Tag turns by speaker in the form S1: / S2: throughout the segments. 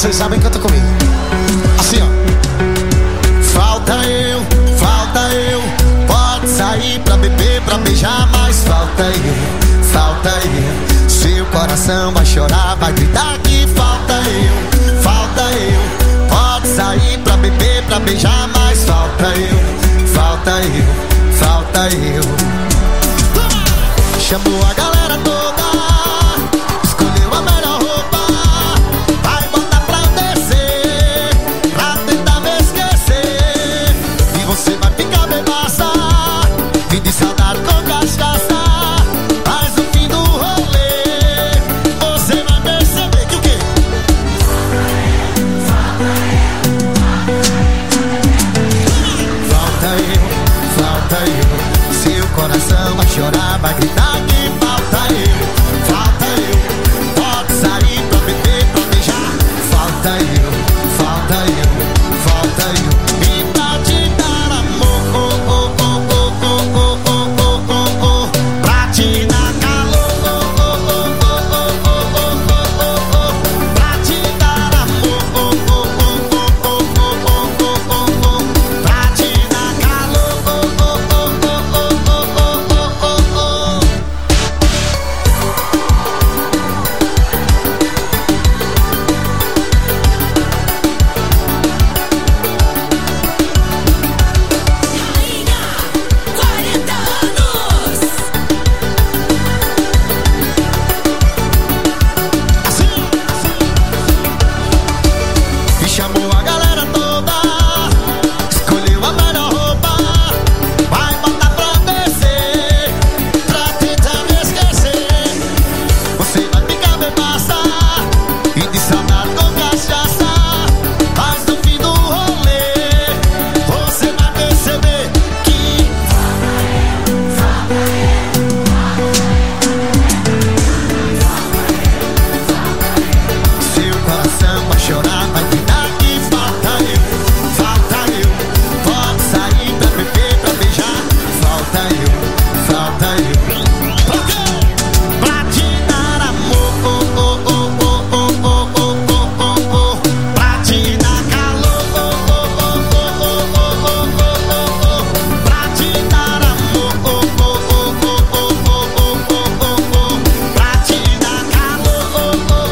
S1: vocês sabem, canta comigo. Assim, ó. Falta eu. Pode sair pra beber, pra beijar, mas falta eu. Seu coração vai chorar, vai gritar que falta eu. Pode sair pra beber, pra beijar, mas falta eu. Chamou a galera toda, escolheu a melhor roupa, vai botar pra descer, pra tentar me esquecer. E você vai ficar bebaça, fim de saudade com cachaça. Mas no fim do rolê, você vai perceber que o quê? Falta eu. Seu coração vai chorar, vai gritar que falta eu. Pode sair pra beber, pra beijar. Falta eu. E pra te dar amor, pra te dar calor, pra te dar amor, pra te dar calor. E chamou a galera toda, escolheu a melhor roupa, vai botar pra descer, pra tentar me esquecer. Você vai ficar bebaça e de saudade com cachaça. Mas no fim do rolê, você vai perceber que seu coração vai chorar, vai gritar que falta eu. Pode sair pra beber, pra beijar. Falta eu. Pra te dar amor, pra te dar calor, pra te dar amor, pra te dar calor.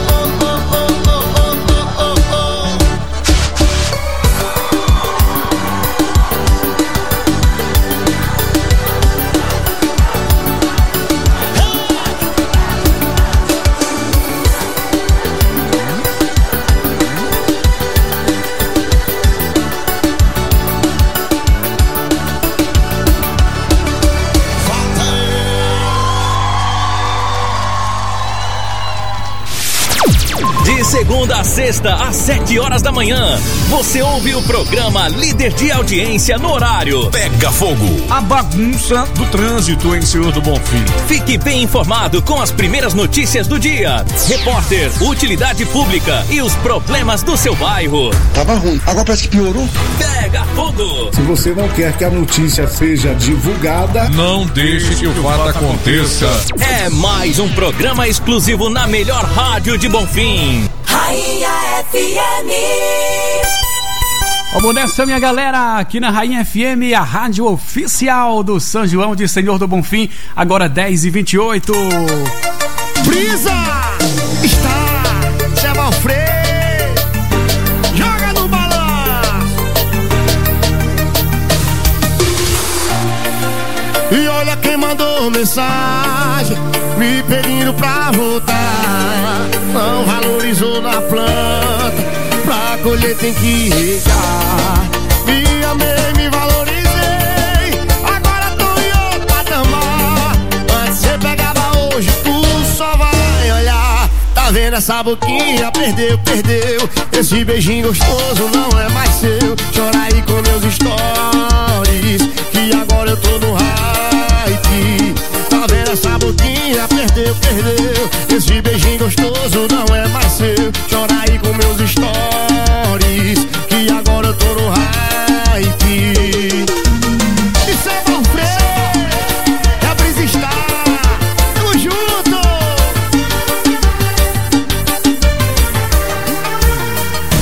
S2: De segunda a sexta, às 7 horas da manhã, você ouve o programa Líder de Audiência no horário Pega Fogo.
S3: A bagunça do trânsito em Senhor do Bonfim.
S2: Fique bem informado com as primeiras notícias do dia. Repórter, utilidade pública e os problemas do seu bairro.
S4: Tava ruim, agora parece que piorou.
S2: Pega Fogo.
S5: Se você não quer que a notícia seja divulgada,
S3: Não deixe que o fato aconteça.
S2: É mais um programa exclusivo na melhor rádio de Bonfim.
S6: Rainha FM.
S7: Vamos nessa, minha galera, aqui na Rainha FM, a rádio oficial do São João de Senhor do Bonfim, agora 10h28.
S1: Brisa está Cheva Alfredo, joga no balanço. E olha quem mandou mensagem me pedindo pra voltar. Não valorizou na planta, pra colher tem que regar. Me amei, me valorizei, agora tô em outro patamar. Antes você pegava, hoje tu só vai olhar. Tá vendo essa boquinha? Perdeu. Esse beijinho gostoso não é mais seu. Chora aí com meus stories, que agora eu tô no hype. Tá vendo essa boquinha? Perdeu. Esse beijinho gostoso não é mais seu. Chora aí com meus stories, que agora eu tô no hype. Isso é bom, é a Brisa está. Tamo junto.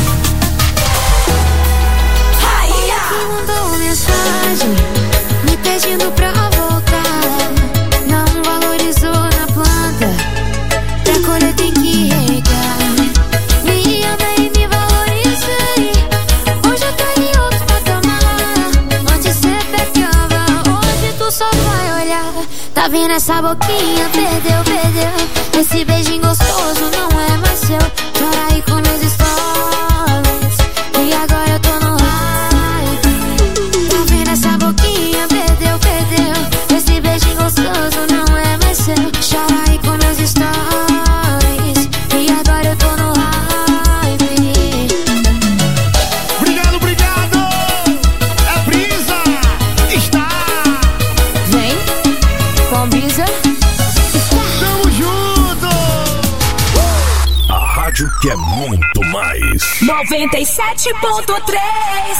S8: pediu pra voltar, não valorizou na planta, pra colher tem que regar. Me amei, me valorizei, hoje eu tô em outro patamar. Antes cê pegava, hoje tu só vai olhar. Tá vendo essa boquinha? Perdeu, perdeu. Esse beijinho gostoso não é mais seu. Chora aí com meus stories, e agora eu tô no hype. Tá vendo essa boquinha? Perdeu, perdeu. Esse beijinho gostoso não é mais seu. Chora aí com meus stories, e agora eu tô no hype.
S1: Obrigado, obrigado. É Brisa. Está.
S8: Vem com Brisa.
S1: Tamo junto.
S2: A rádio que é muito mais.
S6: 97.3.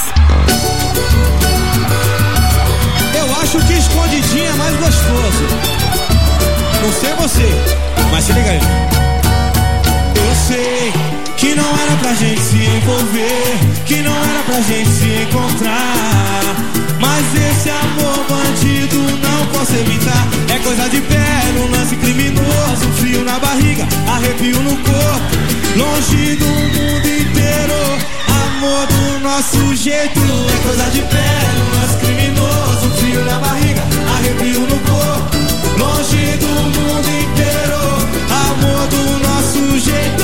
S9: Eu acho que escondidinho é mais gostoso. Não sei você, mas se liga aí. Eu sei que não era pra gente se envolver, que não era pra gente se encontrar, mas esse amor bandido não posso evitar. É coisa de pé, no lance criminoso, frio na barriga, arrepio no corpo, longe do mundo inteiro. Amor do nosso jeito, é coisa de pé, no lance criminoso, frio na barriga, arrepio no corpo, longe do mundo inteiro. Amor do nosso jeito.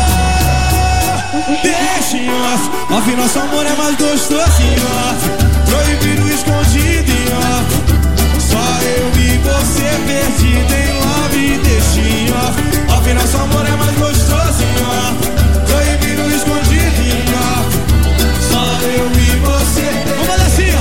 S9: Deixa em off, off, nosso amor é mais gostoso em off, proibido, escondido em off, só eu e você perdido em love. Deixa em off, off, nosso amor é mais gostoso em off, proibido, escondido em off, só eu e você. Vamos assim, ó.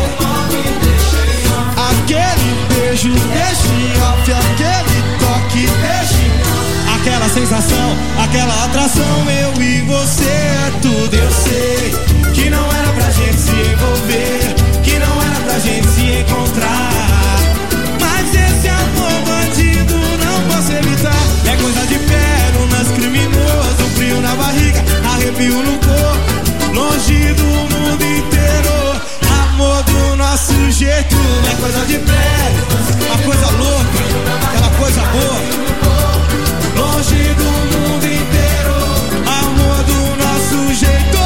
S9: Aquele beijo, deixa em off, aquele toque, deixa em off, aquela sensação, aquela atração, eu e você é tudo. Eu sei que não era pra gente se envolver, que não era pra gente se encontrar, mas esse amor bandido não posso evitar. É coisa de pé, no lance criminoso, frio na barriga, arrepio no corpo, longe do mundo inteiro. Amor do nosso jeito, é coisa de pé, uma coisa louca, aquela coisa boa, longe do mundo inteiro. Amor do nosso jeito.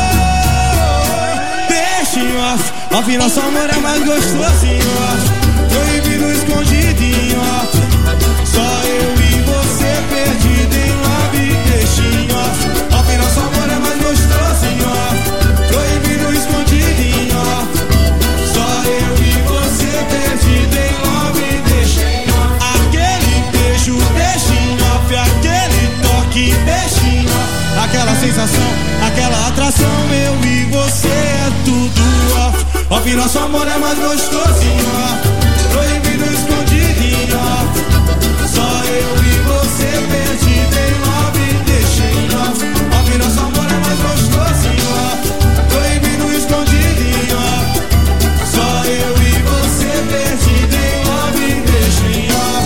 S9: Deixa em off, off, nosso amor é mais gostoso em off, proibido, escondido em off, só eu e você perdido em love. Deixa em off, off, nosso amor é mais gostoso em off, proibido, escondido em off, só eu e você perdido em love. Deixa em off, aquele beijo, deixa em off, aquele toque, deixa em off, aquela sensação, aquela atração, eu e você é tudo off, off, nosso amor é mais gostoso em off, proibido, escondido em off, só eu e você perdido em love. Deixa em off, off, nosso amor é mais gostoso em off, proibido, escondido em off, só eu e você perdido em love. Deixa em off.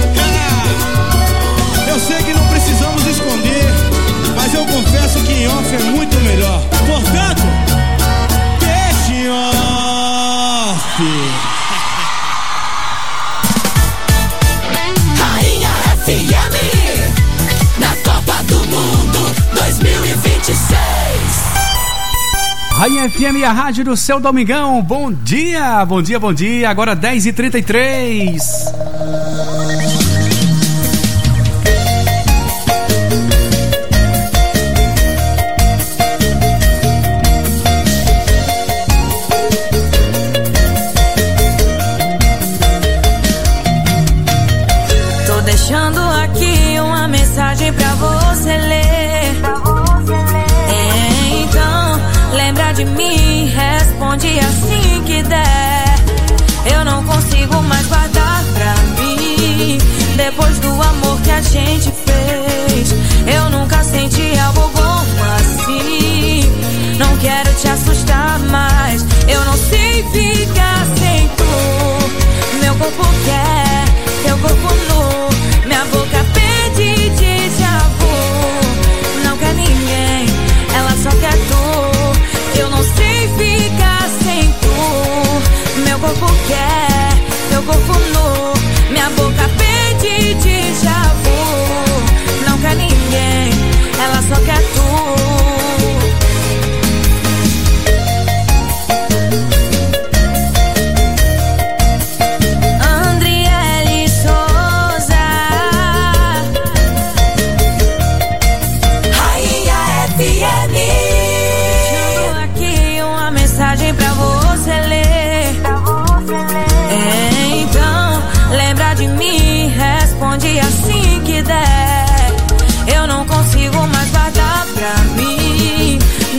S9: Eu sei que não precisamos esconder, mas eu confesso que em off é muito melhor. Portanto, deixa em off.
S6: Rainha FM na Copa do Mundo 2026.
S7: Rainha FM, a rádio do seu Domingão. Bom dia, bom dia, bom dia. Agora 10h33.
S10: Tô deixando aqui uma mensagem pra você ler. Então, lembra de mim, responde assim que der. Eu não consigo mais guardar pra mim. Depois do amor que a gente fez, eu nunca senti algo bom assim. Não quero te assustar, mas eu não sei ficar sem tu. Meu corpo quer, teu corpo nu. Minha boca pede déjà vu. Não quer ninguém, ela só quer tu. Eu não sei ficar sem tu. Meu corpo quer, teu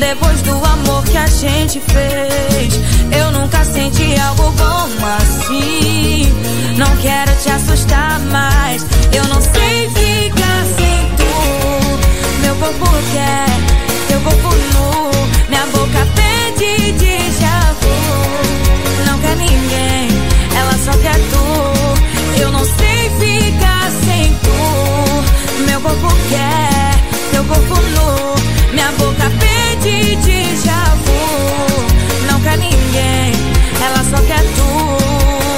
S10: Depois do amor que a gente fez, eu nunca senti algo bom assim. Não quero te assustar mais, eu não sei ficar sem tu. Meu corpo quer, teu corpo nu. Minha boca pede déjà vu. Não quer ninguém, ela só quer tu. Eu não sei ficar sem tu. Meu corpo quer, teu corpo nu. Minha boca pede déjà vu. Não quer ninguém, ela só quer tu.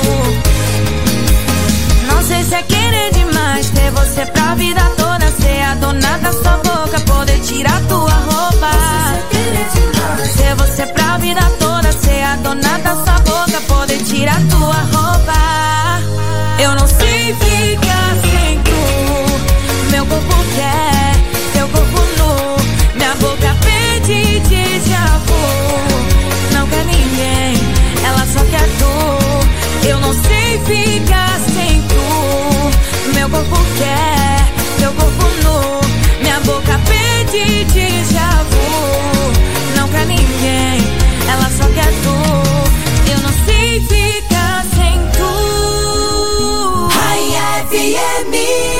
S10: Não sei se é querer demais ter você pra vida toda, ser a dona da sua boca, poder tirar tua roupa. Ser você pra vida toda, ser a dona da sua boca, poder tirar tua roupa. Eu não sei ficar sem tu. Meu corpo quer, teu corpo nu. Minha boca pede déjà vu. Não quer ninguém, ela só quer tu. Eu não sei ficar sem tu. Meu corpo quer, teu corpo nu. Minha boca pede déjà vu. Não quer ninguém, ela só quer tu. Eu não sei ficar sem tu.
S6: Rainha FM.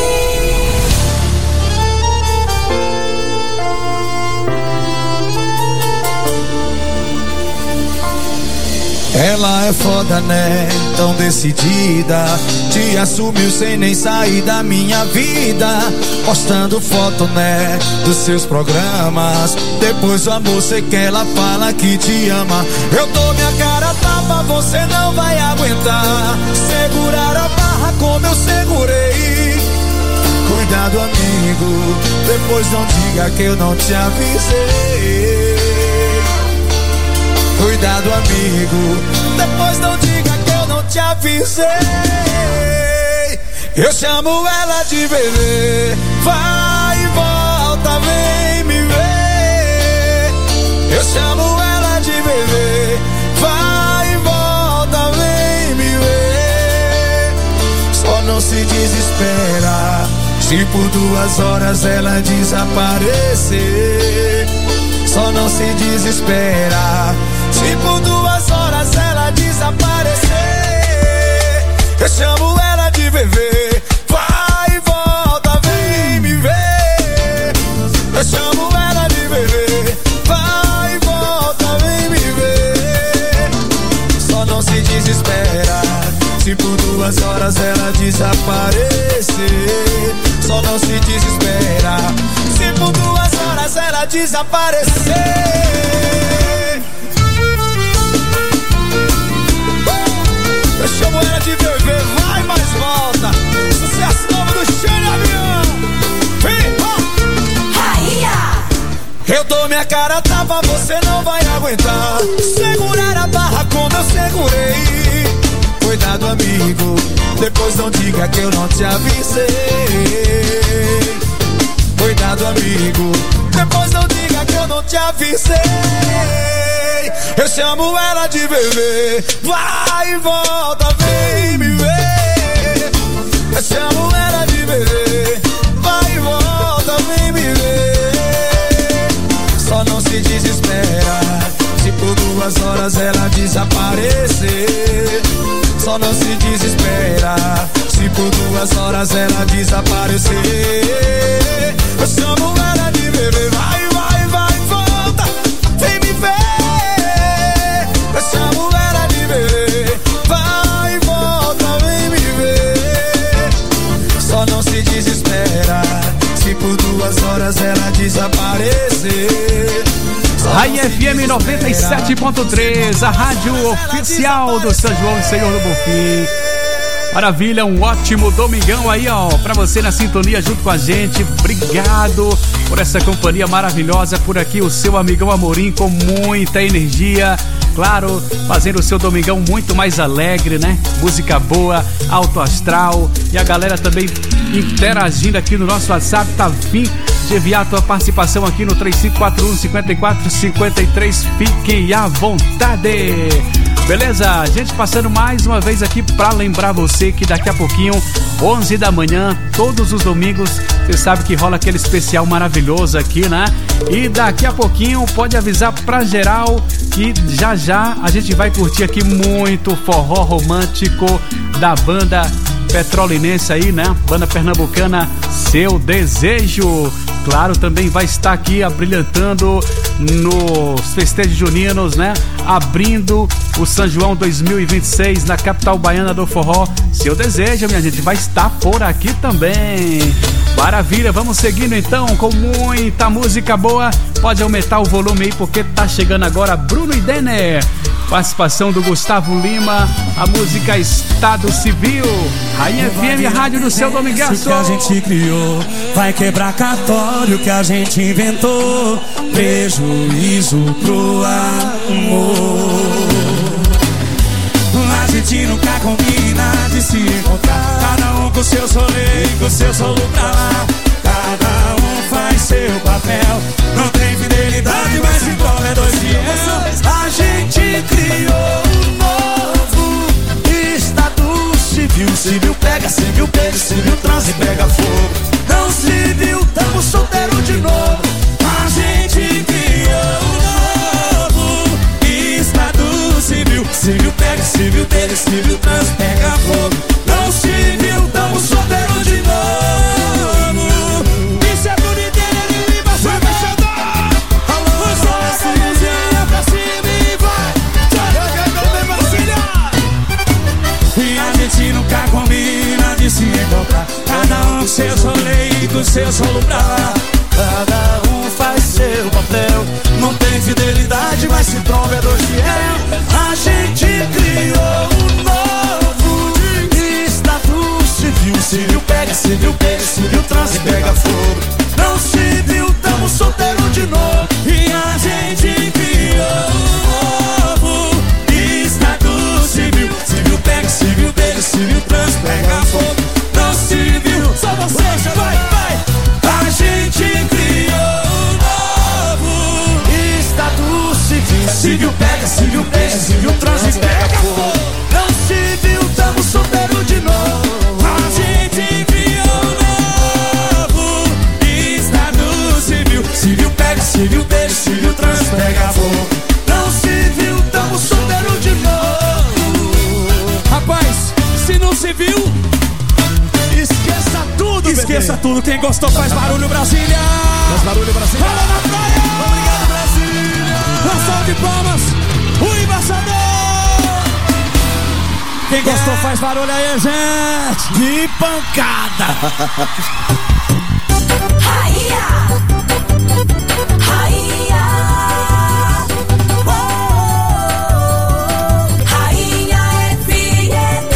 S9: Ela é foda, né? Tão decidida. Te assumiu sem nem sair da minha vida. Postando foto, né? Dos seus programas. Depois o amor sei que ela fala que te ama. Eu dou minha cara a tapa, você não vai aguentar. Segurar a barra como eu segurei. Cuidado, amigo. Depois não diga que eu não te avisei. Cuidado, amigo, depois não diga que eu não te avisei. Eu chamo ela de bebê, vai e volta, vem me ver. Eu chamo ela de bebê, vai e volta, vem me ver. Só não se desespera se por 2 horas ela desaparecer. Só não se desespera se por 2 horas ela desaparecer. Eu chamo ela de bebê, vai e volta, vem me ver. Eu chamo ela de bebê, vai e volta, vem me ver. Só não se desespera se por 2 horas ela desaparecer. Só não se desespera se por 2 horas ela desaparecer. Eu chamo ela de bebê, vai, mais volta. Sucesso novo do Xande Avião. Vem, ó.
S6: Rainha.
S9: Eu dou minha cara a tapa, você não vai aguentar. Segurar a barra como eu segurei. Cuidado, amigo, depois não diga que eu não te avisei. Cuidado, amigo, depois não diga que eu não te avisei. Eu chamo ela de bebê, vai e volta, vem me ver. Eu chamo ela de bebê, vai e volta, vem me ver. Só não se desespera se por 2 horas ela desaparecer. Só não se desespera se por 2 horas ela desaparecer. Eu chamo ela de bebê, vai, vai, vai, volta, vem me ver. Eu chamo ela de bebê, vai, volta, vem me ver. Só não se desespera se por 2 horas ela desaparecer.
S7: Rainha FM 97.3, a rádio oficial do São João e Senhor do Bonfim. Maravilha, um ótimo domingão aí, ó, pra você na sintonia junto com a gente. Obrigado por essa companhia maravilhosa. Por aqui o seu amigão Amorim com muita energia. Claro, fazendo o seu domingão muito mais alegre, né? Música boa, alto astral. E a galera também interagindo aqui no nosso WhatsApp. Tá vindo de enviar a tua participação aqui no 3541-5453. Fique à vontade. Beleza? A gente passando mais uma vez aqui pra lembrar você que daqui a pouquinho, 11 da manhã, todos os domingos, você sabe que rola aquele especial maravilhoso aqui, né? E daqui a pouquinho pode avisar pra geral que já já a gente vai curtir aqui muito forró romântico da banda petrolinense aí, né? Banda pernambucana Seu Desejo. Claro, também vai estar aqui abrilhantando nos festejos juninos, né? Abrindo o São João 2026 na capital baiana do forró. Seu Desejo, minha gente, vai estar por aqui também. Maravilha, vamos seguindo então com muita música boa. Pode aumentar o volume aí porque tá chegando agora Bruno e Denner. Participação do Gustavo Lima, a música Estado Civil. Rainha FM, rádio do seu Domingaço.
S9: Que a gente criou vai quebrar cartório que a gente inventou. Prejuízo pro amor. A gente nunca combina de se encontrar. Cada um com seu solê, com seu solo pra lá. Cada um faz seu papel. Não tem fidelidade, mas se prova é dois fiel. A gente criou um novo Estado Civil. Civil pega, civil beija, civil transa e pega fogo. Não civil, tamo solteiro de novo. A gente criou um novo Estado Civil. Civil pega, civil beija, civil transa e pega fogo. Não civil, tamo solteiro de novo. Isso é boniteiro, ele limpa, vai mexendo. Usa essa mãozinha pra cima e vai. E a gente nunca combina de se encontrar. Cada um com seu solê e com seu solo pra lá. Cada um faz seu papel. Não tem fidelidade, mas se tromba é dois fiel. A gente criou um novo Estado Civil. Civil pega, civil beija, civil transa e pega fogo. Não civil, tamo solteiro de novo. E a gente criou um novo Estado Civil. Civil pega, civil beija, civil transa e pega fogo. Não civil, só vocês, vai, vai. A gente criou um novo Estado Civil. Civil pega, civil beija, civil transa e pega fogo. Não civil, tamo solteiro de novo. A gente criou um novo Estado Civil. Civil pega, civil beija, civil transa e pega fogo. Não civil, tamo solteiro de novo. Rapaz, se não civil, esqueça tudo, esqueça bebê. Tudo, quem gostou faz barulho, Brasília. Faz barulho, Brasília. Fala na praia. Obrigado, Brasília. Nação de palmas, o embaixador. Quem gostou faz barulho aí, gente.
S1: De pancada.
S6: Rainha, rainha, rainha FM.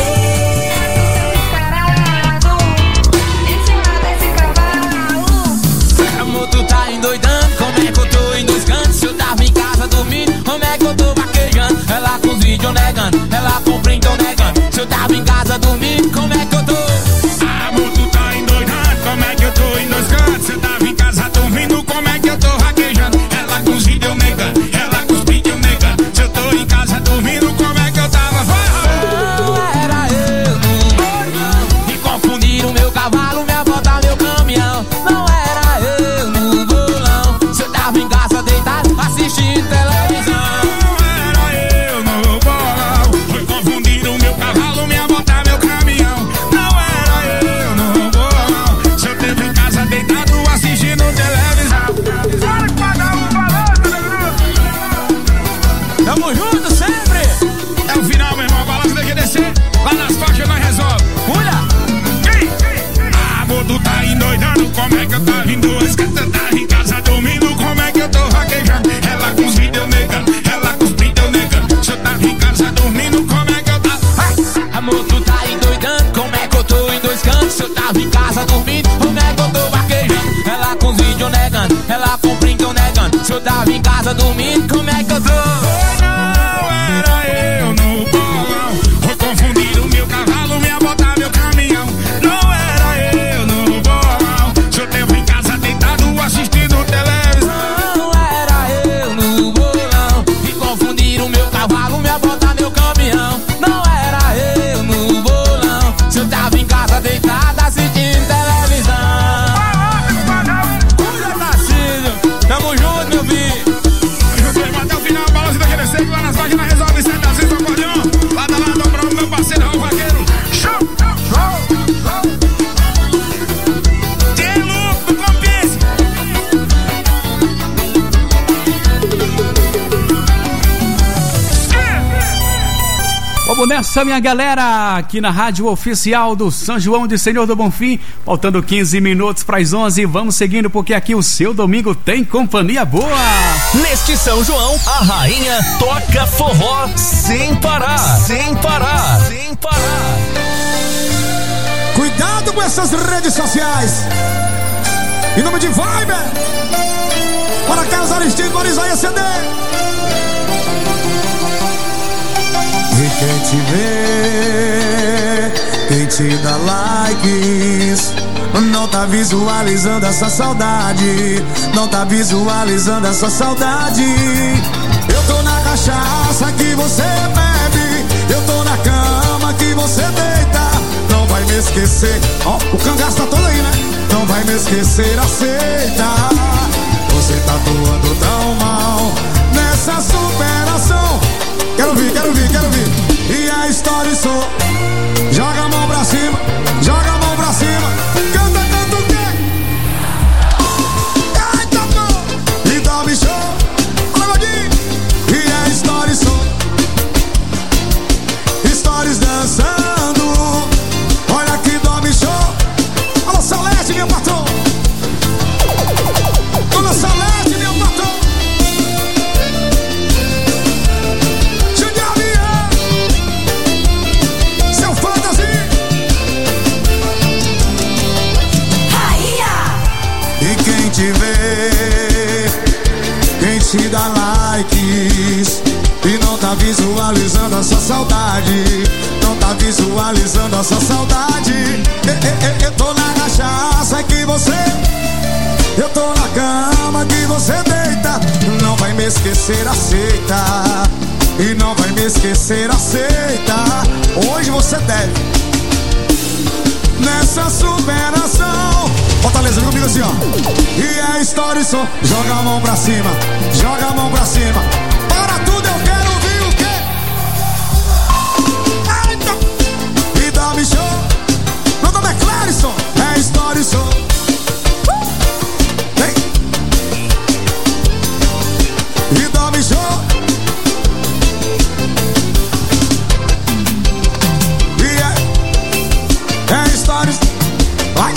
S11: Amor, tu tá endoidando, como é que eu tô em dois cantos? Se eu tava em casa dormindo, como é que eu tô vaquejando? Ela com os vídeos negando, ela com print negando. Se eu tava em casa dormindo, como é que eu tô?
S12: Amor, tu tá endoidando, como é que eu tô em dois cantos? Se eu tava em casa dormindo, como é que eu tô vaquejando? Ela com os vídeos negando, ela com os vídeos negando. Se eu tô em casa dormindo, como é que eu tava?
S11: Não era eu, não. Me confundiram meu cavalo, minha bota, meu caminhão. Não era eu no bolão. Se eu tava em casa deitado, assistindo televisão.
S12: Não era eu no bolão. Foi confundir o meu cavalo, minha bota, meu caminhão. Não era eu no bolão. Se eu tava em casa deitado, assistindo televisão. Bora que pagar um valor,
S11: Tamo junto sempre.
S12: é o final, meu irmão. A balança tem que descer. Lá nas faixas nós resolve.
S11: Olha.
S12: Amor, tu tá endoidando, como é que eu tava em duas cantos? Eu tava em casa dormindo, como é que eu tô vaquejando? Ela com os vídeos negando, ela com os vídeos negando. Se eu tava em casa dormindo, como é que eu tava?
S11: Amor, tu tá endoidando, como é que eu tô em dois cantos? Se eu tava em casa dormindo, como é que eu tô vaquejando? Ela com os vídeos negando, ela com print negando. Se eu tava em casa dormindo, como é que eu tô?
S12: Não era eu no bolão. Foi confundir o meu cavalo, minha bota, meu caminhão. Não era eu no bolão. Se eu tava em casa
S7: Essa minha galera aqui na Rádio Oficial do São João de Senhor do Bonfim, faltando 15 minutos para as 11, vamos seguindo porque aqui o seu domingo tem companhia boa.
S2: Neste São João, a rainha toca forró sem parar, sem parar, sem parar.
S9: Cuidado com essas redes sociais. Em nome de Viber, para Carlos Aristide, para Isaías CD. E quem te vê, quem te dá likes, não tá visualizando essa saudade, não tá visualizando essa saudade. Eu tô na cachaça que você bebe, eu tô na cama que você deita. Não vai me esquecer, ó, o cangaço tá todo aí, né? Não vai me esquecer, aceita. Você tá atuando tão mal nessa superação. Quero ouvir, quero ouvir, quero ouvir. E a história sou. Joga a mão pra cima, joga a mão pra cima. Canta, canta o quê? Eita, pô! E dorme show. Olha, Godinho. E a história sou. Stories dançando. Olha que dorme show. Olha o Salete, meu patrão. Olha o Salete, meu patrão. Te vê, quem te dá likes e não tá visualizando essa saudade, não tá visualizando essa saudade. Eu tô na cachaça que você, eu tô na cama que você deita. Não vai me esquecer, aceita. E não vai me esquecer, aceita. Hoje você deve nessa superação. Fortaleza, vem comigo assim, ó. E a história só. Joga a mão pra cima, joga a mão pra cima. Para tudo, eu quero ouvir o quê? Eita! E dá-me show. Meu nome é Clarison. É a história só. Vem. E dá-me show. E é a história. Vai.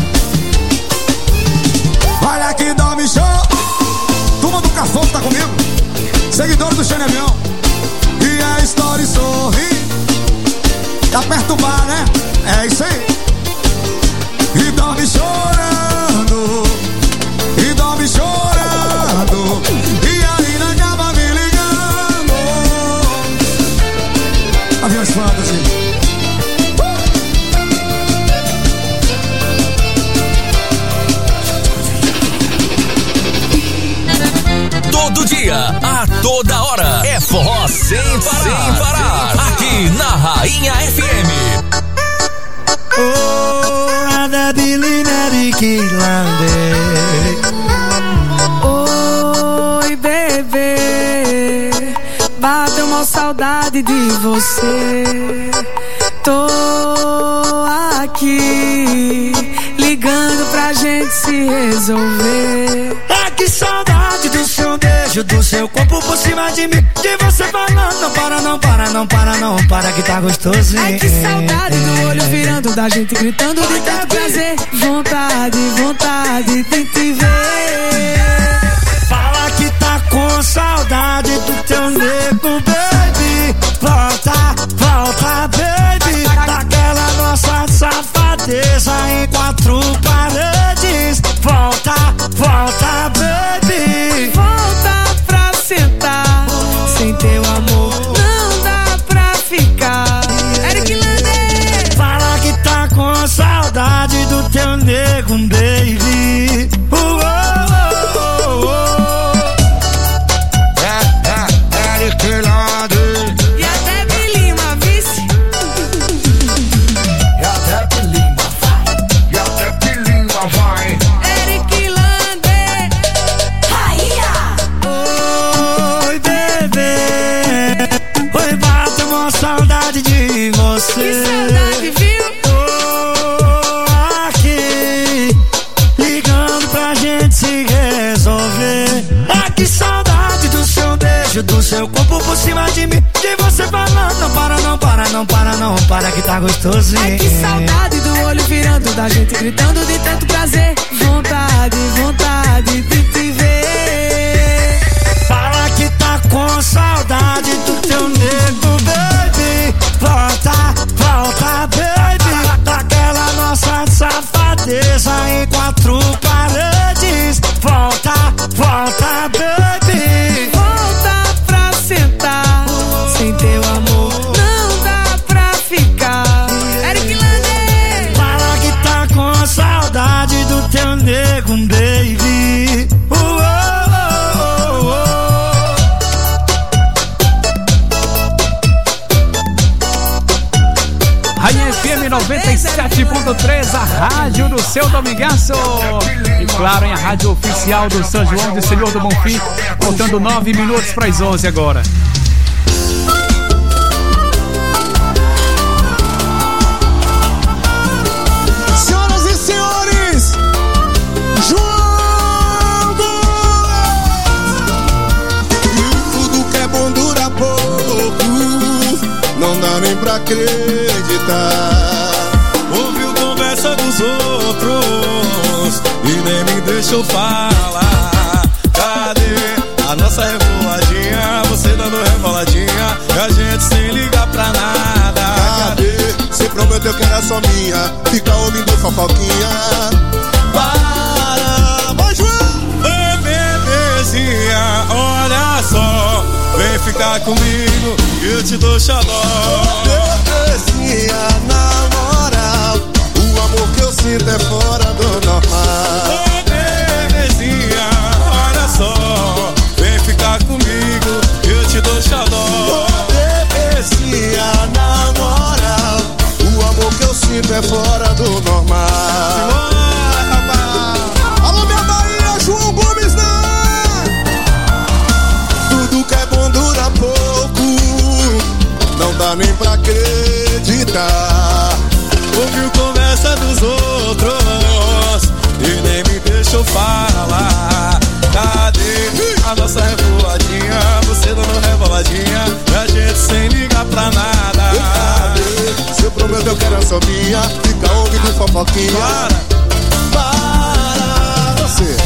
S9: Olha que dorme show. Turma do Cafão tá comigo. Seguidores do Xane Avião. E a história sorri. Tá perto do bar, né? É isso aí. E dorme chorando. E dorme chorando. E ainda acaba me ligando. Aviões Fantasy.
S2: Todo dia, a toda hora, é forró sem parar, sem parar. Aqui na Rainha FM.
S9: Oh, a Debilina de
S10: Oi, bebê, bateu uma saudade de você. Tô aqui, ligando pra gente se resolver.
S9: Ah, que saudade do seu beijo, do seu corpo por cima de mim. De você falando, não para, não para, não para, não para, que tá gostosinho.
S10: Ai, que saudade do olho virando, da gente gritando de tanto prazer. Vontade, vontade de te ver.
S9: Fala que tá com saudade do teu nego, baby. Volta, volta, baby. Daquela nossa safadeza em quatro paredes. Volta, volta, baby.
S10: Volta pra sentar. Sem teu amor não dá pra ficar. Eric Lander.
S9: Fala que tá com saudade do teu nego, baby.
S1: para que tá gostosinho.
S11: Ai, que saudade do olho virando, da gente gritando de tanto prazer. Vontade, vontade de te ver.
S1: Fala que tá com saudade do teu nego, baby. Volta, volta, baby. Daquela nossa safadeza em quatro paredes. Volta, volta, baby.
S11: Volta pra sentar. Sem teu amor não dá pra ficar. Eric Lander.
S1: Fala que tá com saudade do teu nego, baby.
S7: Rainha FM 97.3, a rádio do seu Domingaço. E claro, em a rádio oficial do São João do Senhor do Bonfim. Faltando 9 minutos para as 11 agora.
S9: Senhoras e senhores, João Gomes. Tudo que é bom dura pouco, não dá nem pra acreditar. Ouviu conversa dos outros e nem me deixou falar. Cadê a nossa revoadinha? Você dando revoladinha e a gente sem ligar pra nada. Cadê? Você prometeu que era só minha, fica ouvindo fofoquinha. Para, mas João, bebezinha, olha só, vem ficar comigo que eu te dou xodó. Bebezinha, na moral, o amor que eu sinto é fora do normal. Bebezinha, olha só, vem ficar comigo que eu te dou xodó. Bebezinha, na moral, o amor que eu sinto é fora do normal. Alô, minha Bahia, João Gomes, tudo que é bom dura pouco, não dá nem pra acreditar. Ouviu conversa dos outros e nem me deixou falar. Cadê a nossa revoadinha? Você dando revoladinha e a gente sem ligar pra nada. Cadê? Você prometeu que era só minha, fica ouvindo fofoquinha. Para você.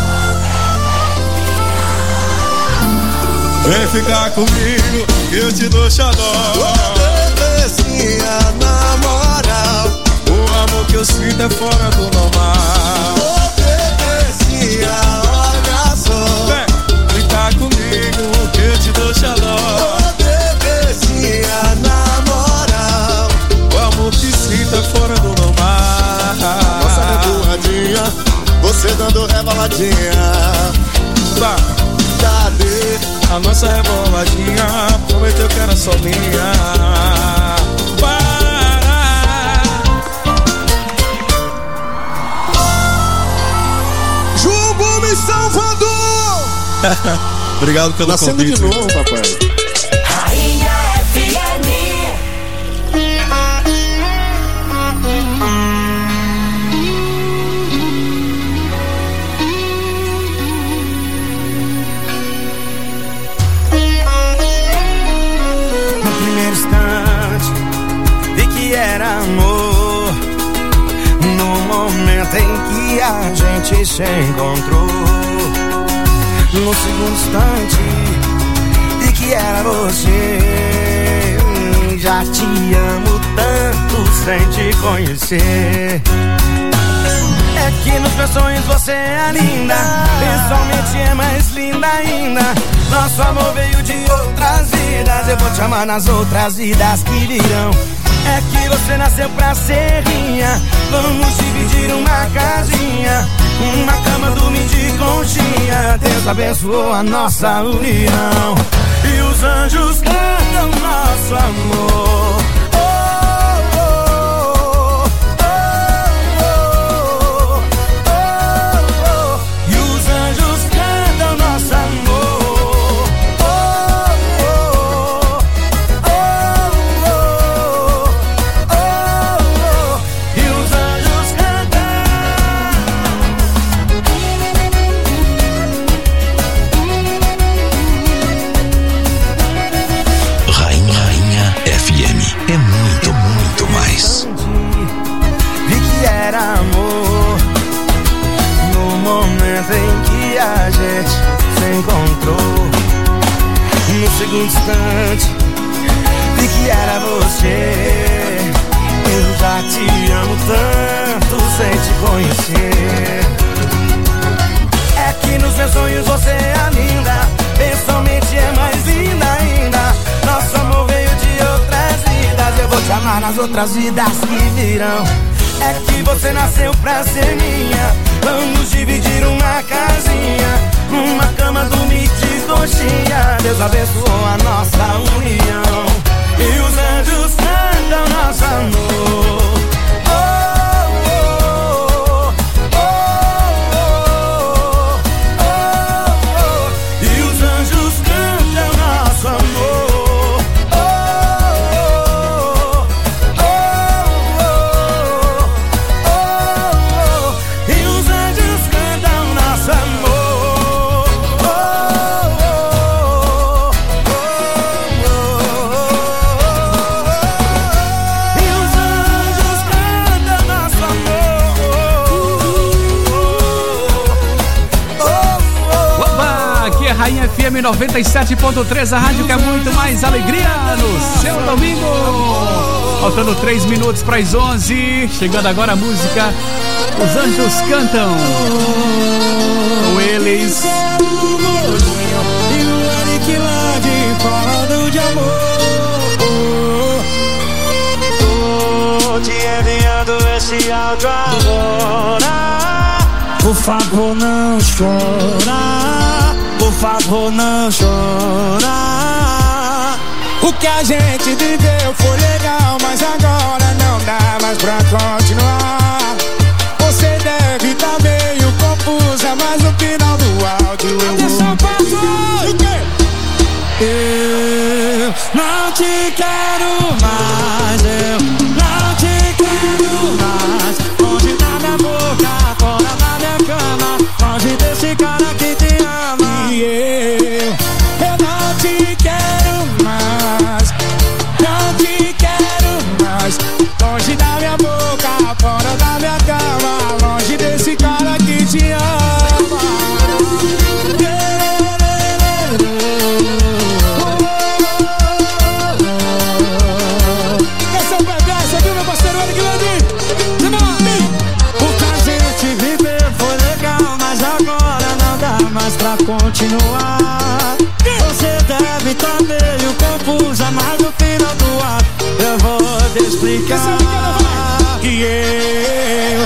S9: Vem ficar comigo que eu te dou xodó. Bebezinha, na moral, o amor que eu sinto é fora do normal. Bebezinha, olha só, vem ficar comigo que eu te dou xodó. Bebezinha, na moral, o amor que sinto é fora do normal. Nossa revoadinha, você dando revoladinha. Cadê a nossa revoladinha? Prometeu que era só minha. Para. João Gomes, Salvador. Obrigado pelo convite. Nascendo de novo, papai.
S6: Rainha FM.
S1: Era amor no momento em que a gente se encontrou. No segundo instante de que era você, já te amo tanto sem te conhecer. É que nos meus sonhos você é linda, pessoalmente é mais linda ainda. Nosso amor veio de outras vidas, eu vou te amar nas outras vidas que virão. É que você nasceu pra ser minha, vamos dividir uma casinha, uma cama, dormir de conchinha. Deus abençoou a nossa união e os anjos cantam nosso amor.
S9: muito distante, vi que era você. Eu já te amo tanto sem te conhecer. É que nos meus sonhos você é a linda, pessoalmente é mais linda ainda. Nosso amor veio de outras vidas, eu vou te amar nas outras vidas que virão. É que você nasceu pra ser minha, vamos dividir uma casinha, numa cama dormir de coxinha. Deus abençoou a nossa união e os anjos cantam nosso amor.
S7: Rainha FM 97.3, a rádio que é muito mais alegria no seu domingo. Faltando 3 minutos para as 11. Chegando agora a música Os Anjos Cantam. Com eles
S9: E o Eric lá de falando de amor. Tô te enviando esse áudio agora. Por favor não chora, por favor não chora. O que a gente viveu foi legal, mas agora não dá mais pra continuar. Você deve tá meio confusa, mas no final do áudio eu vou dizer: eu não te quero mais, eu não te quero mais. Longe da minha boca, fora da minha cama, longe desse cara que te ama. Eu não te quero mais, não te quero mais. Longe da minha boca, fora da minha cama, longe desse cara que te ama. Esse é o bebê, viu, meu parceiro Eric Landim? O que a gente viveu foi legal, mas agora não dá mais pra continuar. Você deve tá meio confusa, mas no final do ato eu vou te explicar. Que eu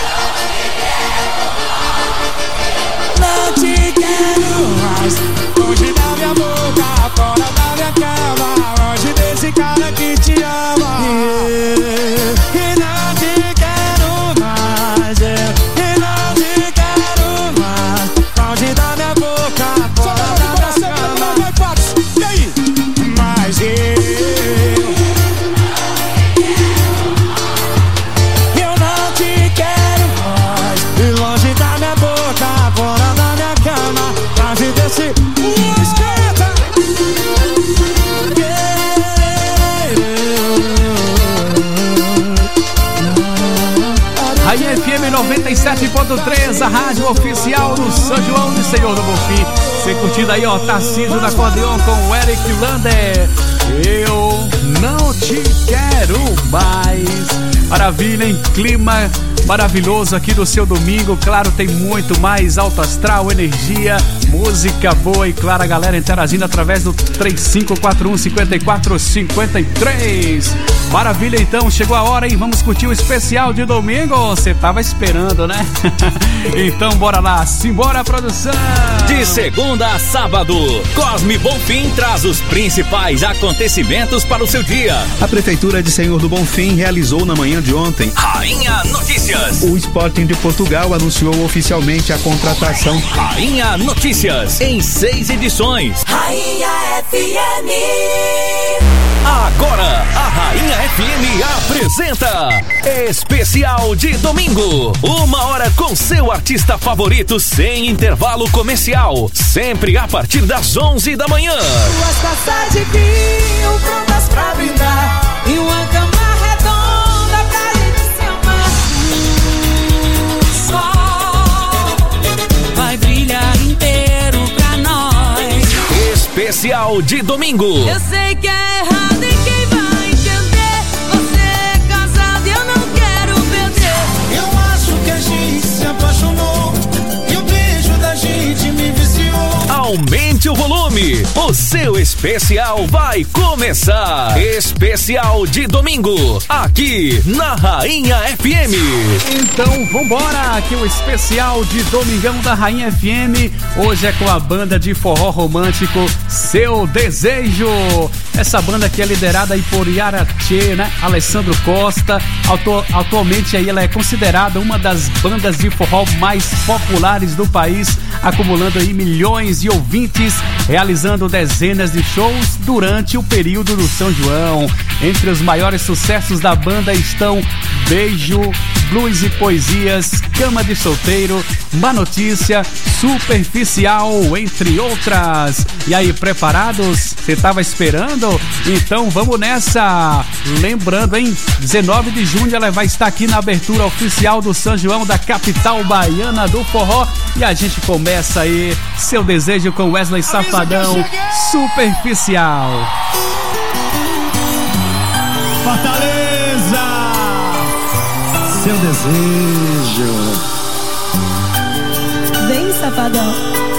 S9: não te quero mais. Longe da minha boca, fora da minha cama, longe desse cara que te ama. E não te quero mais, e não te quero mais. Longe da minha boca, fora da minha cama. E aí? Mas eu não te quero mais. E longe da minha boca, fora da minha cama, longe desse esquenta.
S7: Rainha FM 97.3, a rádio oficial do São João de Senhor do Bonfim. Você curtindo aí, ó, Tarcísio da Acordeon com o Eric Lander. Eu não te quero mais. Maravilha, em clima maravilhoso aqui do seu domingo. Claro, tem muito mais alto astral, energia, música boa e claro, a galera interagindo através do 3541-5453. Maravilha, então, chegou a hora, hein? Vamos curtir o especial de domingo. Você tava esperando, né? Então, bora lá. Simbora, produção!
S2: De segunda a sábado, Cosme Bonfim traz os principais acontecimentos para o seu dia.
S13: A Prefeitura de Senhor do Bonfim realizou na manhã de ontem
S2: Rainha Notícias.
S13: O Sporting de Portugal anunciou oficialmente a contratação.
S2: Rainha Notícias, em 6 edições.
S6: Rainha FM.
S2: Agora, a Rainha FM apresenta Especial de Domingo. 1 hora com seu artista favorito sem intervalo comercial. Sempre a partir das 11 da manhã.
S11: Duas taças de vinho prontas pra brindar e uma cama redonda pra gente se amar. O sol vai brilhar inteiro pra nós.
S2: Especial especial de domingo.
S10: Eu sei que é errado e quem vai entender? Você é casado e eu não quero perder.
S9: Eu acho que a gente se apaixonou e o beijo da gente me viciou.
S2: Aumente o volume, o seu especial vai começar. Especial de domingo, aqui na Rainha FM.
S7: Então vambora, aqui o especial de domingão da Rainha FM. Hoje é com a banda de forró romântico Seu Desejo. Essa banda que é liderada aí por Yara Tchê, né? Alessandro Costa. Atualmente aí ela é considerada uma das bandas de forró mais populares do país, acumulando aí milhões de ouvintes, realizando dezenas de shows durante o período do São João. Entre os maiores sucessos da banda estão Beijo, Blues e Poesias, Cama de Solteiro, Má Notícia, Superficial, entre outras. E aí, preparados? Você tava esperando? Então vamos nessa! Lembrando, hein? 19 de junho ela vai estar aqui na abertura oficial do São João da capital baiana do forró. E a gente começa aí Seu Desejo com Wesley Safadão, Superficial.
S9: Fortaleza, Seu Desejo.
S14: Bem safadão.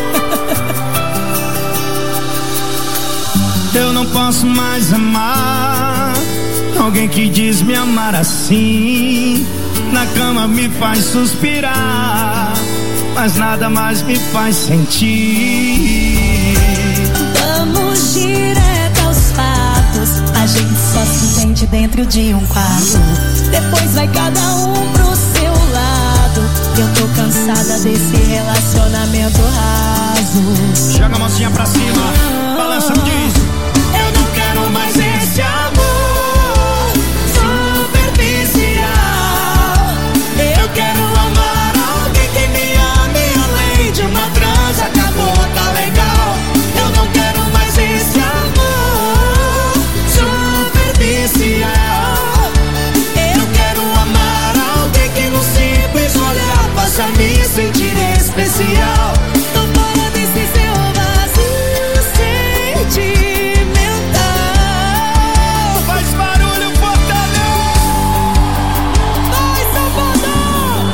S9: Eu não posso mais amar alguém que diz me amar assim. Na cama me faz suspirar, mas nada mais me faz sentir.
S14: Vamos direto aos fatos. A gente só se entende dentro de um quarto. Depois vai cada um pro seu lado. Eu tô cansada desse relacionamento raso.
S9: Joga a mãozinha pra cima, balança e diz: eu não quero mais esse amor superficial. Eu quero amar alguém que me ame além de uma transa. Acabou, tá legal. Eu não quero mais esse amor superficial. Eu quero amar alguém que no simples olhar faça me sentir especial.
S14: Tô fora desse seu vazio sentimental.
S9: Faz barulho, Fortaleza!
S14: Vai, Salvador!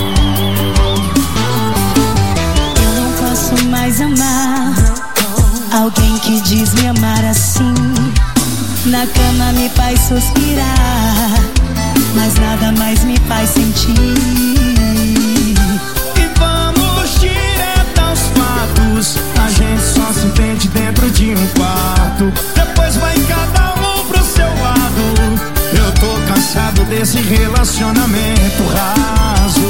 S14: Eu não posso mais amar alguém que diz me amar assim. Na cama me faz suspirar, mas nada mais me faz sentir.
S9: E vamos direto aos fatos. A gente só se entende dentro de um quarto. Depois vai cada um pro seu lado. Eu tô cansado desse relacionamento raso.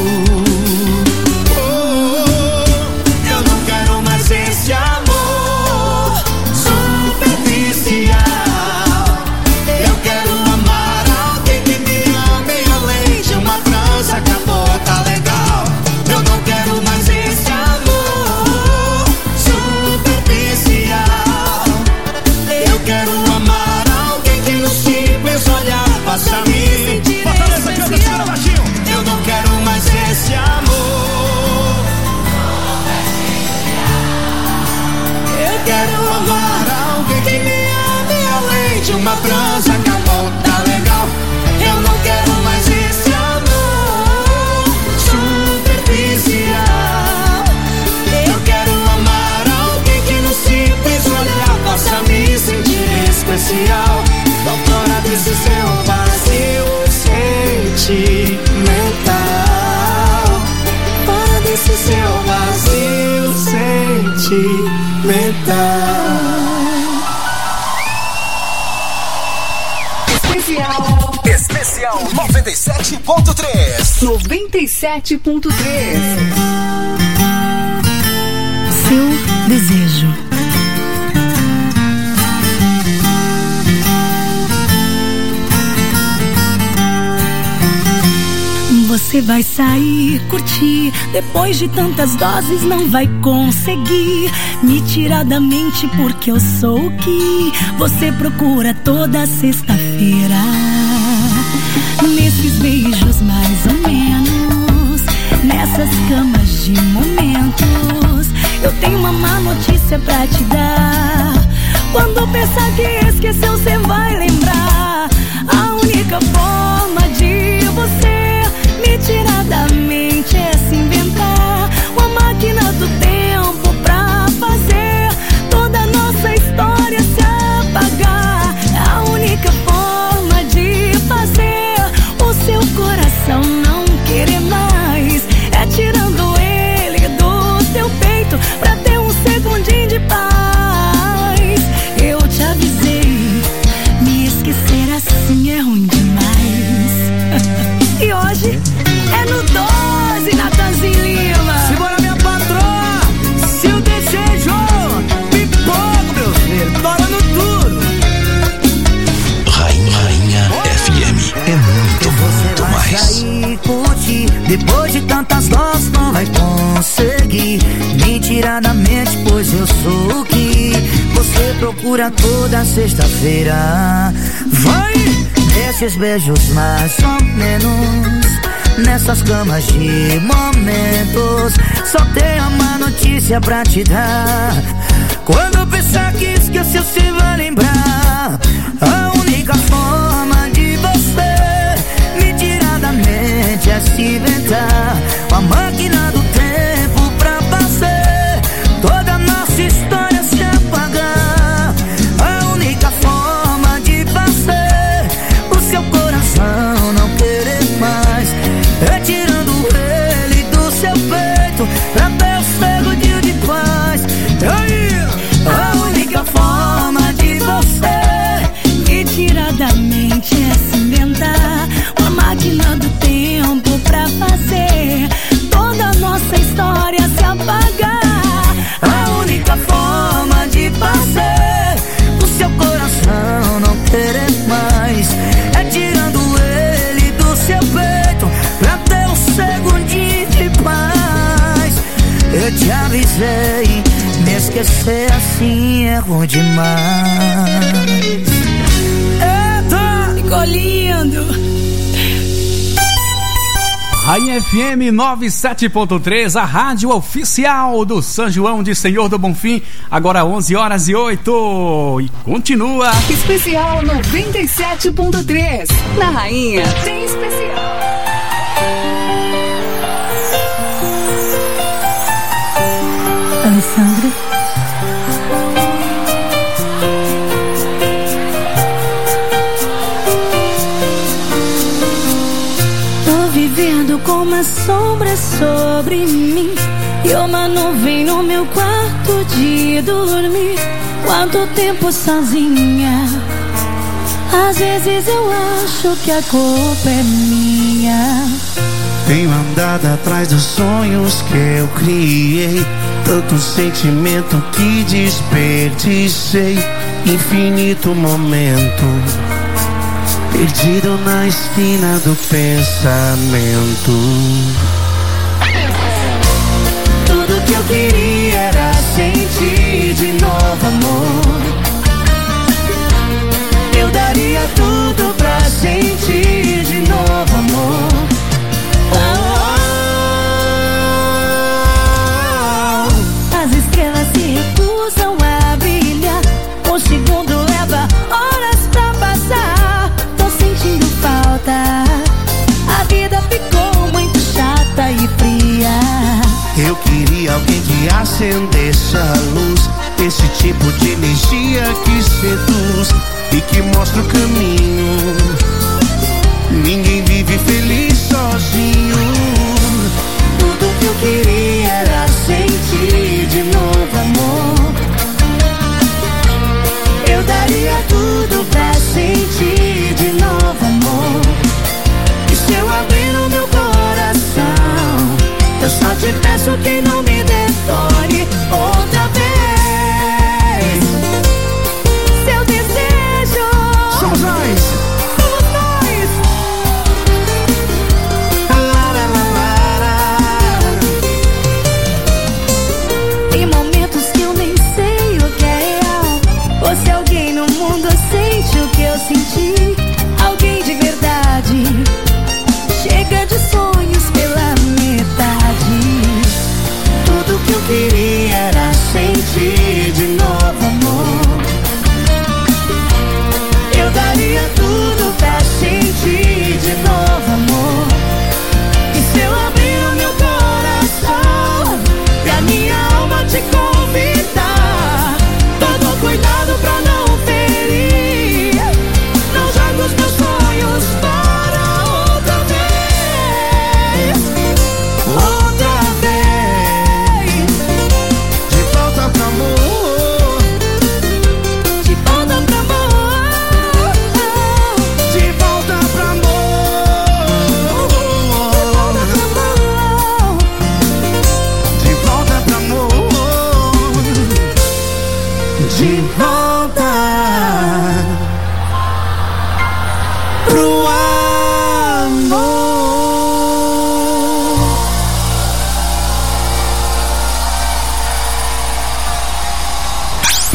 S9: Eu não quero mais esse amor superficial. Eu quero amar alguém que me ame além de uma transa. Acabou, tá legal. Eu não quero mais esse amor superficial. Eu quero amar alguém que no simples olhar faça me sentir especial. Eu não quero mais esse amor. Eu quero amar alguém que me ame além de uma transa. Acabou, tá legal. Eu não quero mais esse amor superficial. Eu quero amar alguém que no simples olhar faça me sentir especial. Tô fora desse seu vazio sentimental. Fora desse seu vazio sentimental.
S2: Especial 97.3.
S15: 97.3.
S14: Seu Desejo. Você vai sair, curtir. Depois de tantas doses não vai conseguir me tirar da mente, porque eu sou o que você procura toda sexta-feira. Nesses beijos mais ou menos, nessas camas de momentos, eu tenho uma má notícia pra te dar. Quando pensar que esqueceu, cê vai lembrar. A única forma de você me tirar da mente é se inventar uma máquina do tempo pra fazer toda a nossa história se apagar. A única forma de fazer o seu coração não querer mais é tirando ele do seu peito pra ter um segundinho de paz. Eu te avisei, me esquecer assim é ruim demais. E hoje é no 12, Natanzinho Lima.
S16: Simbora, minha patroa, seu desejo, pipoco, meu filho, torando tudo.
S2: Rainha FM é muito mais.
S16: Sair, curtir, depois de tantas doses não vai conseguir me tirar da mente, pois eu sou o que você procura toda sexta-feira. Vai nesses beijos mais ou menos, nessas camas de momentos. Só tenho uma notícia pra te dar. Quando pensar que esqueceu, você vai lembrar. A única forma de você me tirar da mente é se inventar uma máquina do tempo pra fazer toda a nossa história se apagar. A única forma de fazer o seu coração não querer mais é tirando ele do seu peito pra ter o segundinho de paz. A única forma de você me tirar da mente é se inventar uma máquina do tempo pra fazer toda a nossa história se apagar. A única forma de fazer o seu coração não querer mais é tirando ele do seu peito pra ter um segundinho de paz. Eu te avisei, me esquecer assim é ruim demais. Eita, ficou lindo.
S7: Rainha FM 97.3, a rádio oficial do São João de Senhor do Bonfim. Agora 11h08 e continua.
S15: Especial 97.3. Na Rainha tem especial.
S14: Alessandra. Tô vivendo com uma sombra sobre mim e uma nuvem no meu quarto de dormir. Quanto tempo sozinha, às vezes eu acho que a culpa é minha.
S1: Tenho andado atrás dos sonhos que eu criei, tanto sentimento que desperdicei, infinito momento perdido na esquina do pensamento.
S14: Tudo que eu queria era sentir de novo amor. Eu daria tudo pra sentir de novo amor. As estrelas se recusam a brilhar, um segundo leva horas pra passar. Tô sentindo falta, a vida ficou muito chata e fria.
S1: Eu queria alguém que acendesse a luz, esse tipo de energia que seduz e que mostra o caminho. Ninguém vive feliz sozinho.
S14: Tudo que eu queria era sentir de novo amor. Eu daria tudo pra sentir de novo amor. E se eu abrir o meu coração, eu só te peço que não me detone outra vez. Seu desejo,
S1: somos nós.
S14: Somos nós.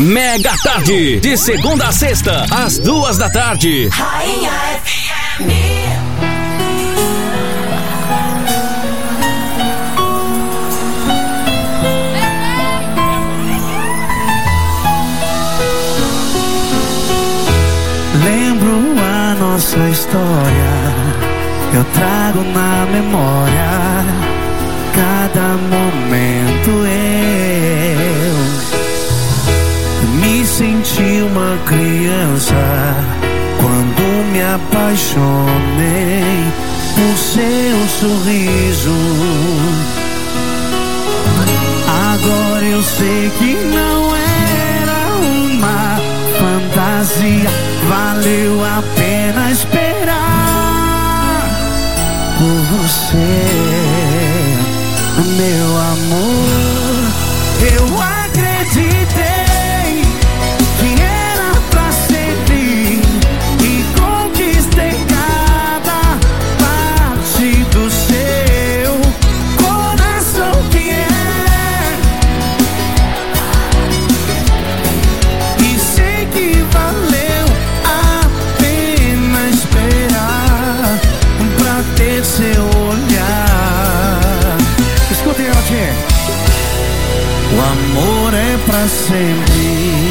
S2: Mega Tarde, de segunda a sexta, às 2 da tarde.
S6: Rainha FM.
S9: Lembro a nossa história, eu trago na memória cada momento. Eu me senti uma criança quando me apaixonei por seu sorriso. Agora eu sei que não era uma fantasia, valeu a pena esperar por você, meu amor. Eu acreditei que era pra sempre e conquistei cada parte do seu coração que é. E sei que valeu a pena esperar pra ter seu olhar. Escutem ela aqui. O amor é pra sempre.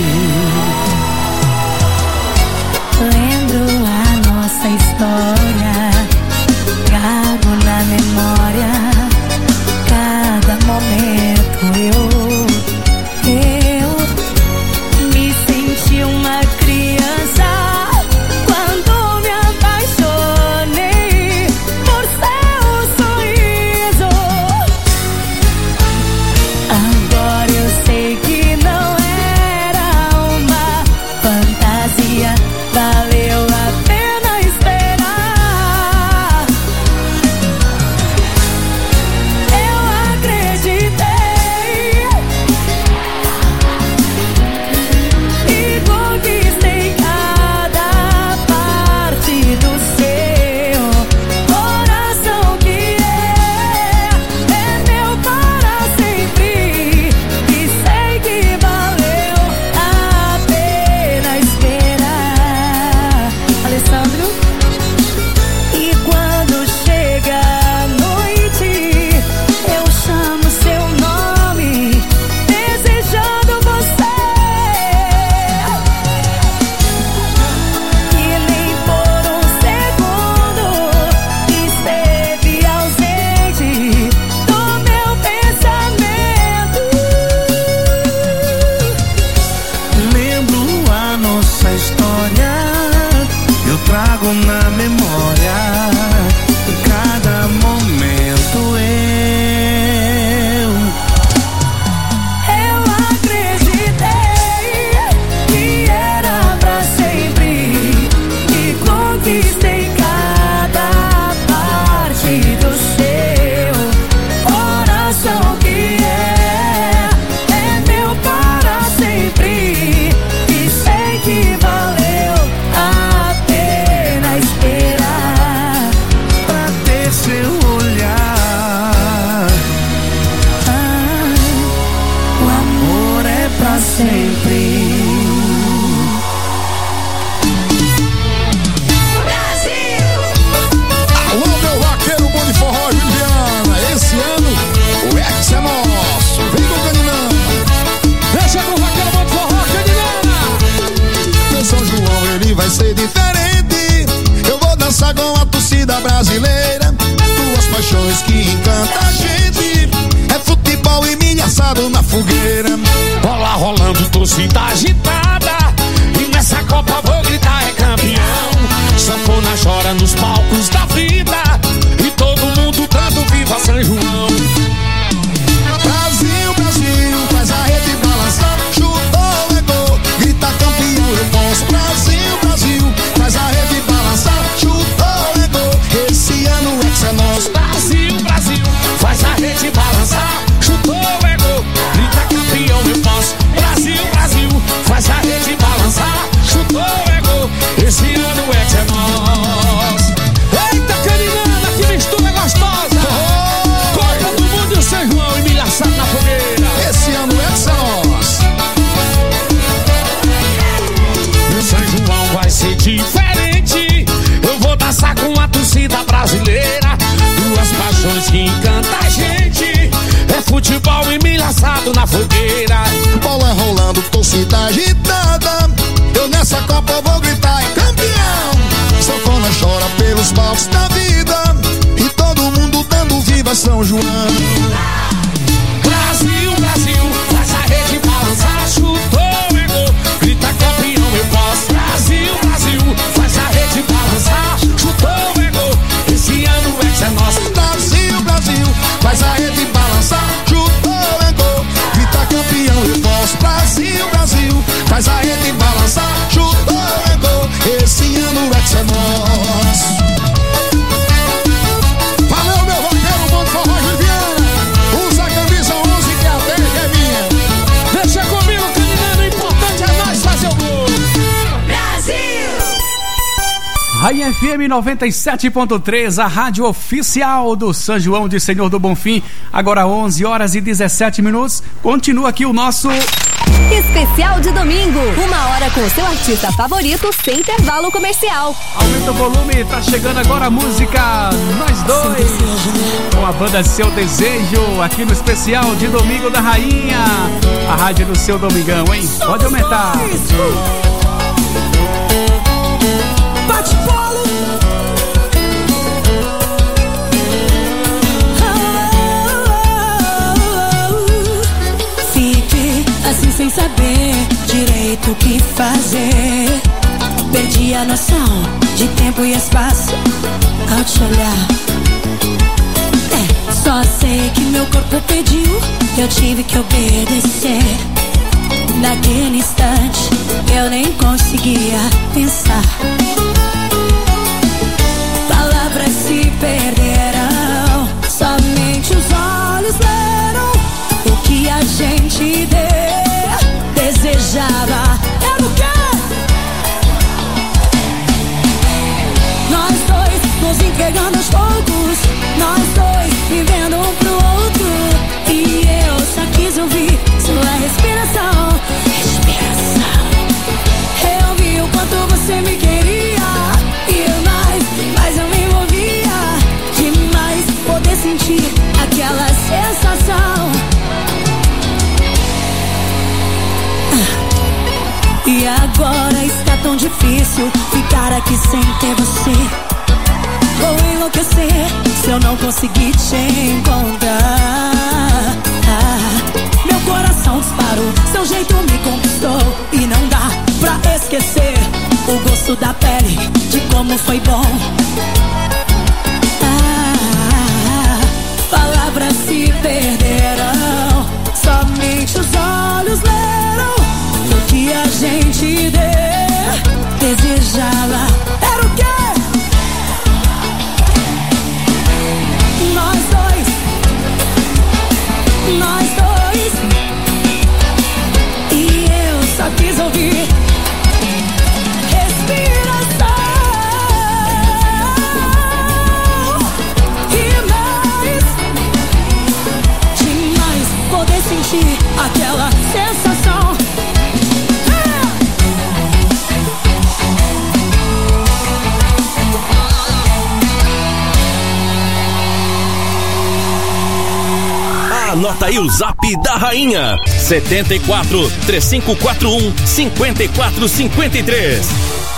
S14: Lembro a nossa história, trago na memória cada momento. Eu me senti uma criança quando me apaixonei por seu sorriso. Agora eu sei que não era uma fantasia, valeu a pena esperar. Eu acreditei e conquistei cada parte do seu coração que é meu para sempre. E sei que valeu a pena esperar. Alessandro. E quando chega a noite, eu chamo seu nome, desejando você. E nem por um segundo esteve ausente do meu pensamento.
S9: Lembro a nossa história, eu trago na memória cada momento. Eu acreditei que era pra sempre e conquistei cada parte do seu coração que é meu para sempre. E sei que valeu a pena esperar pra ter seu olhar. O amor é pra sempre.
S12: Alô, meu vaqueiro bom de forró, Juliana. Esse ano o ex é nosso. Vem com o Caninana. Deixa com o vaqueiro bom de forró, Caninana. Meu São João, ele vai ser diferente. Eu vou dançar com a torcida brasileira. Duas paixões que encantam a gente. É futebol e milho assado na fogueira. Bola rolando, torcida agitada. E nessa Copa vou gritar é campeão. Sanfona chora nos palcos da vida. E todo mundo dando viva São João. Brasil, Brasil, faz a rede balançar. Chutou, é gol, grita campeão, eu posso. Brasil, Brasil, faz a rede balançar. Chutou, é gol, esse ano o ex é nosso. Brasil, Brasil, faz a rede balançar. Chutou, é gol, grita campeão, eu posso. Brasil, Brasil, faz a rede balançar. Chutou, é gol, esse ano o ex é nosso.
S1: assado na fogueira.
S4: Bola rolando, torcida agitada. Eu nessa Copa vou gritar, é campeão. Sanfona chora pelos palcos da vida e todo mundo dando viva São João.
S12: Brasil, Brasil, faz a rede balançar, chutou, é gol, grita campeão, eu posso. Brasil, Brasil, faz a rede balançar, chutou, é gol, esse ano o ex é nosso.
S4: Brasil, Brasil, faz a rede balançar, chutou, é gol, grita campeão, eu posso. Brasil, Brasil, faz a rede balançar, chutou, é gol, esse ano o ex é nosso. Valeu, meu roqueiro, bom forró, Juliana. Usa a camisa 11 que a 10 é minha.
S12: Deixa comigo, caminhando, o importante é nós fazer o gol.
S10: Brasil!
S7: Rainha FM 97.3, a rádio oficial do São João de Senhor do Bonfim. Agora 11 horas e 17 minutos. Continua aqui o nosso
S15: Especial de domingo, 1 hora com o seu artista favorito sem intervalo comercial.
S7: Aumenta o volume, tá chegando agora a música Nós Dois, com a banda Seu Desejo, aqui no especial de domingo da Rainha, a rádio do seu domingão, hein? Pode aumentar.
S14: Bate bolo. Fiquei assim sem saber direito o que fazer. Perdi a noção de tempo e espaço ao te olhar. Só sei que meu corpo pediu, eu tive que obedecer. Naquele instante eu nem conseguia pensar. Palavras se perderam, somente os olhos leram o que a gente desejava. Era o quê? Nós dois nos entregando aos poucos, nós dois vivendo um pro outro. E eu só quis ouvir sua respiração. Eu vi o quanto você me queria e mais eu me envolvia demais, poder sentir aquela sensação. E agora está tão difícil ficar aqui sem ter você. Vou enlouquecer se eu não conseguir te encontrar. Meu coração disparou, seu jeito me conquistou e não dá pra esquecer o gosto da pele, de como foi bom. Palavras se perderam, somente os olhos leram o que a gente desejava. Era o quê? Nós dois, e eu só quis ouvir respiração e mais, demais poder sentir aquela sensação.
S2: Anota aí o zap da Rainha: 74 3541 5453.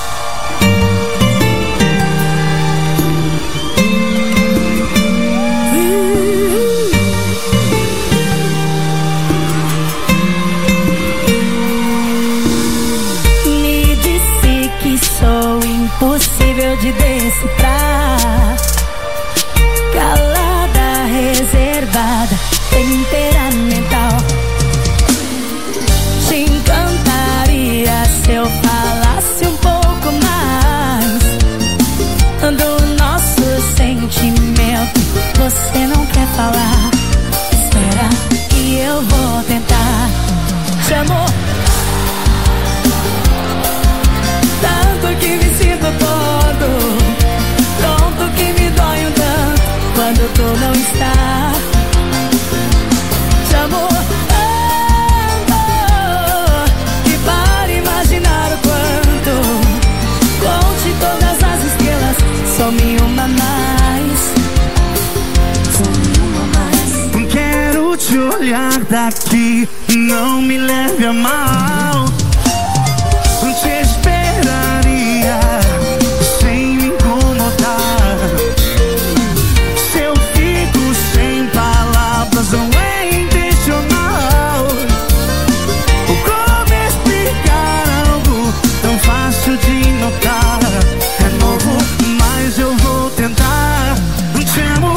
S14: Me disse que sou impossível de decifrar, calada, reservada, temperamental. Te encantaria se eu falasse um pouco mais do nosso sentimento. Você não quer falar? Espera que eu vou tentar. Chamou tanto que me sinto tonto que me dói um tanto quando tu não está. Amor, e para imaginar o quanto, conte todas as estrelas, some uma mais. Quero te
S17: esse olhar daqui, não me leve a mal. Te esperaria sem me incomodar. Se eu fico sem palavras, não é intencional. Como explicar algo tão fácil de notar? É novo, mas eu vou tentar. Te amo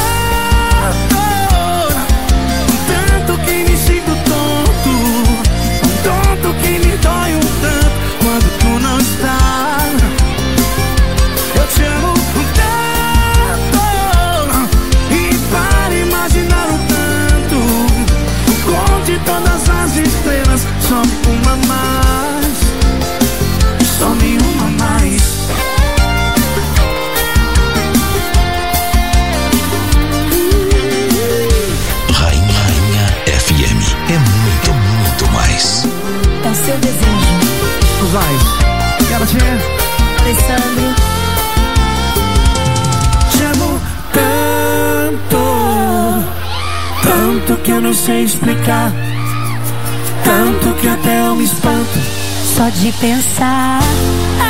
S17: tanto que me sinto tonto, tonto que me dói um tanto quando tu não está. Eu te amo tanto, e para imaginar o tanto, conte todas as estrelas, só uma mais, só nenhuma mais.
S2: Rainha FM é muito, muito mais.
S14: É o seu desejo.
S17: Vai, quero te
S14: Alessandro.
S17: Te amo tanto, tanto que eu não sei explicar, tanto que até eu me espanto
S14: Só de pensar.